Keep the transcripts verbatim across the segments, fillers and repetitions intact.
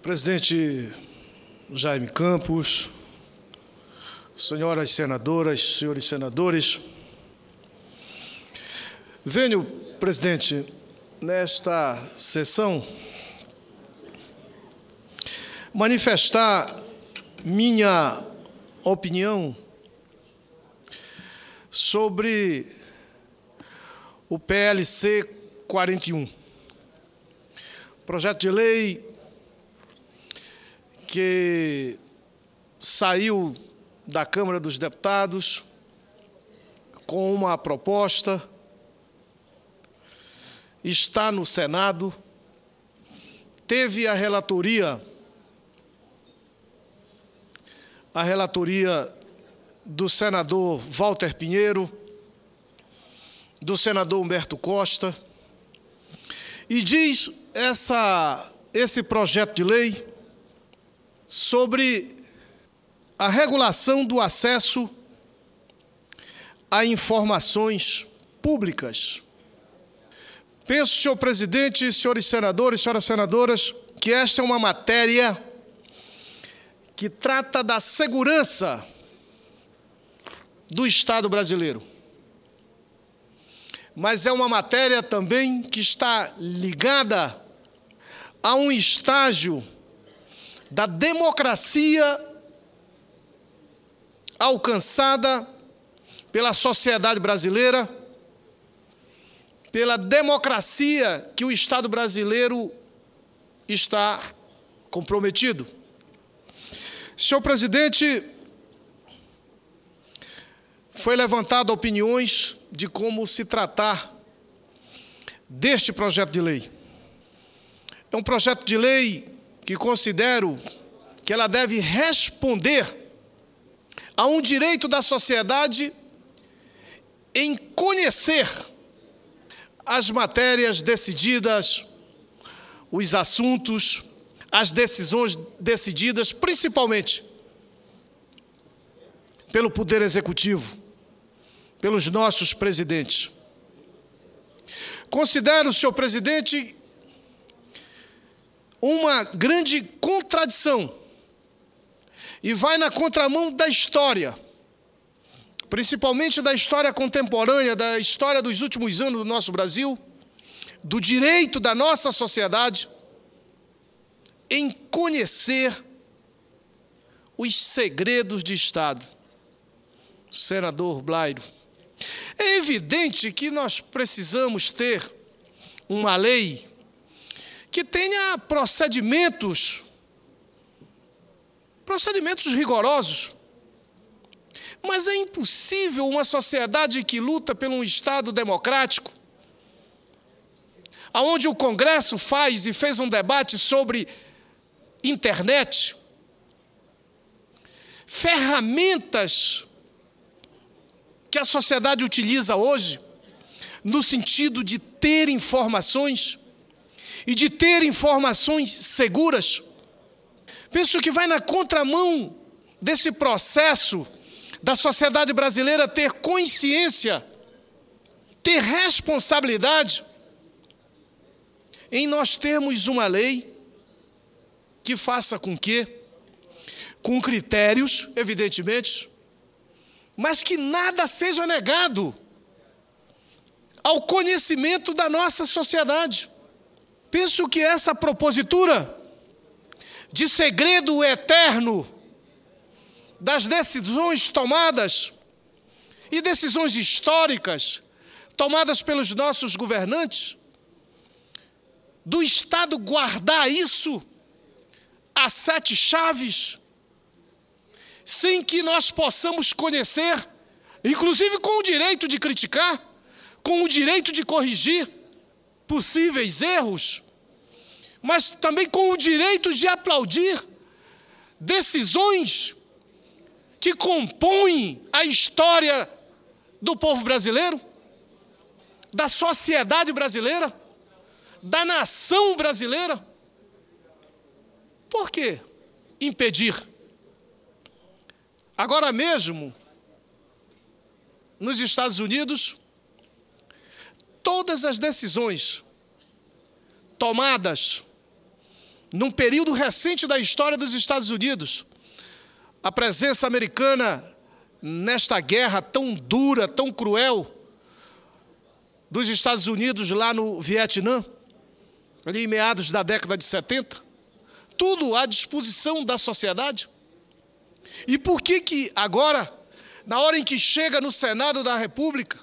Presidente Jaime Campos, senhoras senadoras, senhores senadores, venho, presidente, nesta sessão, manifestar minha opinião sobre o P L C quarenta e um, projeto de lei que saiu da Câmara dos Deputados com uma proposta, está no Senado, teve a relatoria, a relatoria do senador Walter Pinheiro, do senador Humberto Costa, e diz essa, esse projeto de lei sobre a regulação do acesso a informações públicas. Penso, senhor presidente, senhores senadores, senhoras senadoras, que esta é uma matéria que trata da segurança do Estado brasileiro. Mas é uma matéria também que está ligada a um estágio da democracia alcançada pela sociedade brasileira, pela democracia que o Estado brasileiro está comprometido. Senhor presidente, foi levantado opiniões de como se tratar deste projeto de lei. É um projeto de lei que considero que ela deve responder a um direito da sociedade em conhecer as matérias decididas, os assuntos, as decisões decididas, principalmente pelo Poder Executivo, pelos nossos presidentes. Considero, senhor presidente, uma grande contradição e vai na contramão da história, principalmente da história contemporânea, da história dos últimos anos do nosso Brasil, do direito da nossa sociedade em conhecer os segredos de Estado. Senador Blairo, é evidente que nós precisamos ter uma lei que tenha procedimentos, procedimentos rigorosos. Mas é impossível uma sociedade que luta por um Estado democrático, onde o Congresso faz e fez um debate sobre internet, ferramentas que a sociedade utiliza hoje, no sentido de ter informações, e de ter informações seguras. Penso que vai na contramão desse processo da sociedade brasileira ter consciência, ter responsabilidade em nós termos uma lei que faça com que, com critérios, evidentemente, mas que nada seja negado ao conhecimento da nossa sociedade. Penso que essa propositura de segredo eterno das decisões tomadas e decisões históricas tomadas pelos nossos governantes, do Estado guardar isso a sete chaves, sem que nós possamos conhecer, inclusive com o direito de criticar, com o direito de corrigir possíveis erros, mas também com o direito de aplaudir decisões que compõem a história do povo brasileiro, da sociedade brasileira, da nação brasileira. Por que impedir? Agora mesmo, nos Estados Unidos, todas as decisões tomadas num período recente da história dos Estados Unidos, a presença americana nesta guerra tão dura, tão cruel, dos Estados Unidos lá no Vietnã, ali em meados da década de setenta, tudo à disposição da sociedade. E por que que agora, na hora em que chega no Senado da República,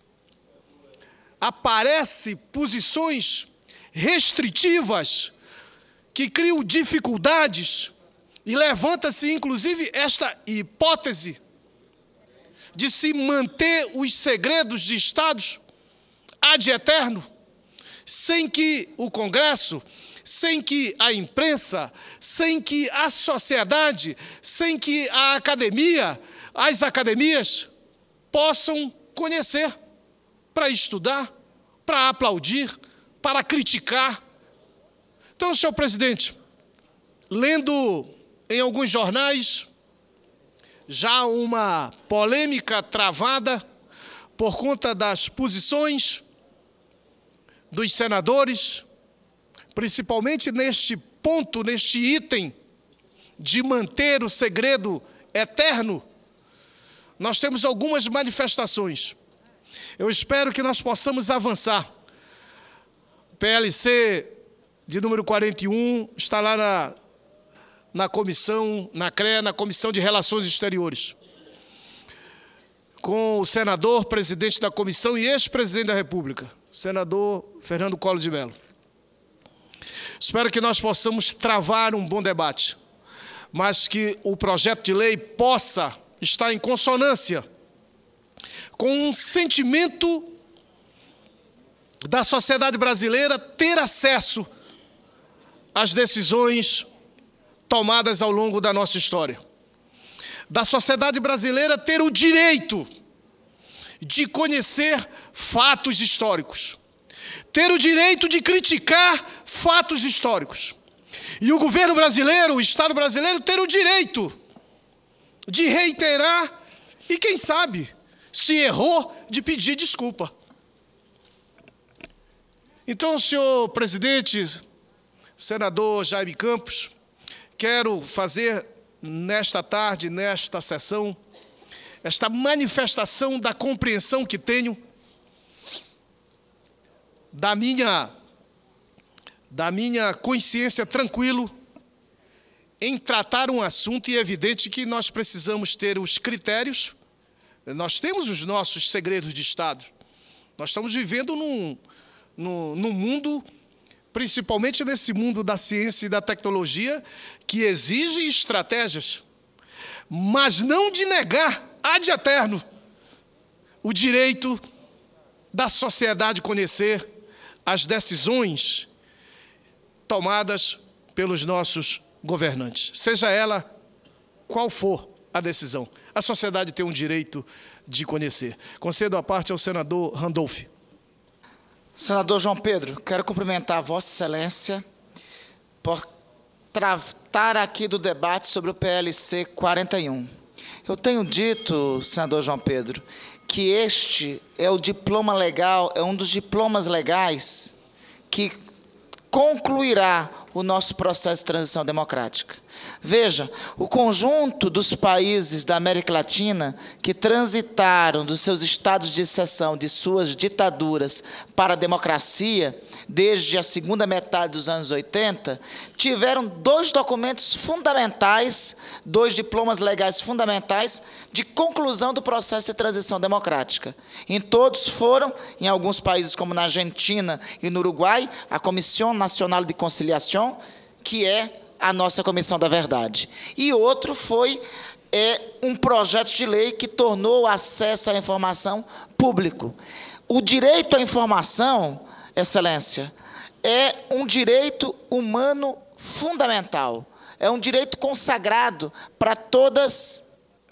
aparecem posições restritivas que criam dificuldades e levanta-se, inclusive, esta hipótese de se manter os segredos de Estados ad eterno, sem que o Congresso, sem que a imprensa, sem que a sociedade, sem que a academia, as academias possam conhecer, para estudar, para aplaudir, para criticar. Então, senhor presidente, lendo em alguns jornais já uma polêmica travada por conta das posições dos senadores, principalmente neste ponto, neste item de manter o segredo eterno, nós temos algumas manifestações. Eu espero que nós possamos avançar. O P L C de número quarenta e um está lá na, na comissão, na C R E, na Comissão de Relações Exteriores, com o senador, presidente da comissão e ex-presidente da República, senador Fernando Collor de Mello. Espero que nós possamos travar um bom debate, mas que o projeto de lei possa estar em consonância com um sentimento da sociedade brasileira ter acesso às decisões tomadas ao longo da nossa história. Da sociedade brasileira ter o direito de conhecer fatos históricos, ter o direito de criticar fatos históricos. E o governo brasileiro, o Estado brasileiro, ter o direito de reiterar e, quem sabe, se errou, de pedir desculpa. Então, senhor presidente, senador Jaime Campos, quero fazer nesta tarde, nesta sessão, esta manifestação da compreensão que tenho da minha, da minha consciência tranquilo em tratar um assunto, e é evidente que nós precisamos ter os critérios. Nós temos os nossos segredos de Estado. Nós estamos vivendo num, num, num mundo, principalmente nesse mundo da ciência e da tecnologia, que exige estratégias, mas não de negar ad eterno o direito da sociedade conhecer as decisões tomadas pelos nossos governantes, seja ela qual for a decisão. A sociedade tem um direito de conhecer. Concedo a parte ao senador Randolph. Senador João Pedro, quero cumprimentar Vossa Excelência por tratar aqui do debate sobre o P L C quarenta e um. Eu tenho dito, senador João Pedro, que este é o diploma legal, é um dos diplomas legais que concluirá o nosso processo de transição democrática. Veja, o conjunto dos países da América Latina que transitaram dos seus estados de exceção, de suas ditaduras, para a democracia, desde a segunda metade dos anos oitenta, tiveram dois documentos fundamentais, dois diplomas legais fundamentais de conclusão do processo de transição democrática. Em todos foram, em alguns países como na Argentina e no Uruguai, a Comissão Nacional de Conciliação, que é a nossa Comissão da Verdade. E outro foi é, um projeto de lei que tornou o acesso à informação público. O direito à informação, Excelência, é um direito humano fundamental. É um direito consagrado para todas...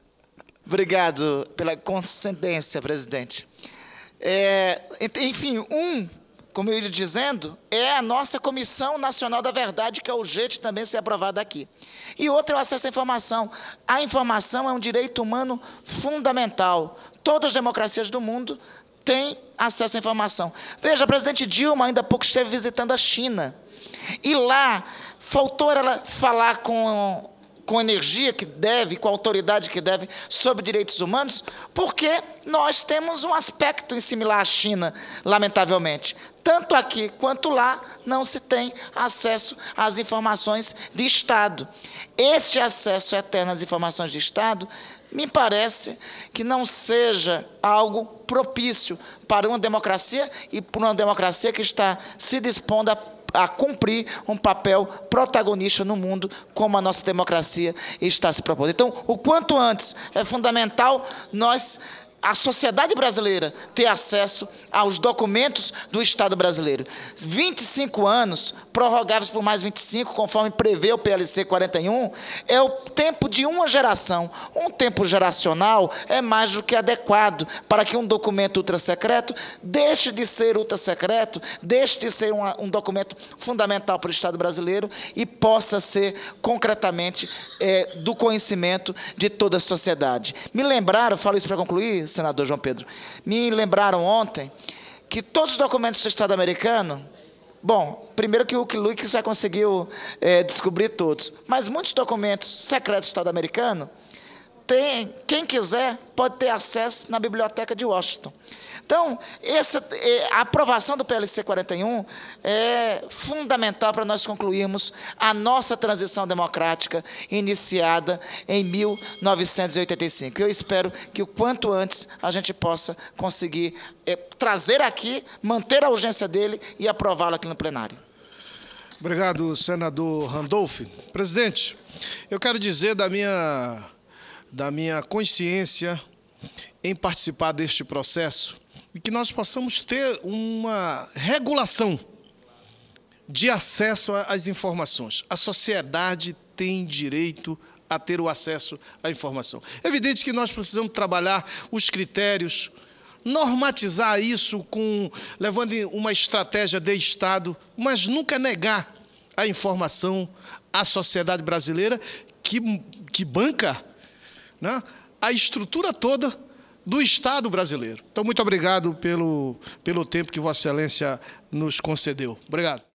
Obrigado pela concedência, presidente. É, enfim, um... como eu ia dizendo, é a nossa Comissão Nacional da Verdade, que é urgente também ser aprovada aqui. E outro é o acesso à informação. A informação é um direito humano fundamental. Todas as democracias do mundo tem acesso à informação. Veja, a presidente Dilma ainda há pouco esteve visitando a China. E lá, faltou ela falar com, com a energia que deve, com a autoridade que deve, sobre direitos humanos, porque nós temos um aspecto similar à China, lamentavelmente. Tanto aqui quanto lá, não se tem acesso às informações de Estado. Este acesso eterno às informações de Estado, me parece que não seja algo propício para uma democracia e para uma democracia que está se dispondo a, a cumprir um papel protagonista no mundo, como a nossa democracia está se propondo. Então, o quanto antes é fundamental nós, a sociedade brasileira, ter acesso aos documentos do Estado brasileiro. vinte e cinco anos, prorrogáveis por mais vinte e cinco, conforme prevê o P L C quarenta e um, é o tempo de uma geração. Um tempo geracional é mais do que adequado para que um documento ultrasecreto deixe de ser ultrasecreto, deixe de ser uma, um documento fundamental para o Estado brasileiro e possa ser concretamente é, do conhecimento de toda a sociedade. Me lembraram, falo isso para concluir, senador João Pedro, me lembraram ontem que todos os documentos do Estado americano, bom, primeiro que o Wikileaks já conseguiu é, descobrir todos, mas muitos documentos secretos do Estado americano, tem, quem quiser pode ter acesso na Biblioteca de Washington. Então, essa, a aprovação do P L C quarenta e um é fundamental para nós concluirmos a nossa transição democrática iniciada em mil novecentos e oitenta e cinco. Eu espero que o quanto antes a gente possa conseguir é, trazer aqui, manter a urgência dele e aprová-lo aqui no plenário. Obrigado, senador Randolph. Presidente, eu quero dizer da minha, da minha consciência em participar deste processo e que nós possamos ter uma regulação de acesso às informações. A sociedade tem direito a ter o acesso à informação. É evidente que nós precisamos trabalhar os critérios, normatizar isso, com, levando uma estratégia de Estado, mas nunca negar a informação à sociedade brasileira que, que banca, né, a estrutura toda do Estado brasileiro. Então, muito obrigado pelo, pelo tempo que Vossa Excelência nos concedeu. Obrigado.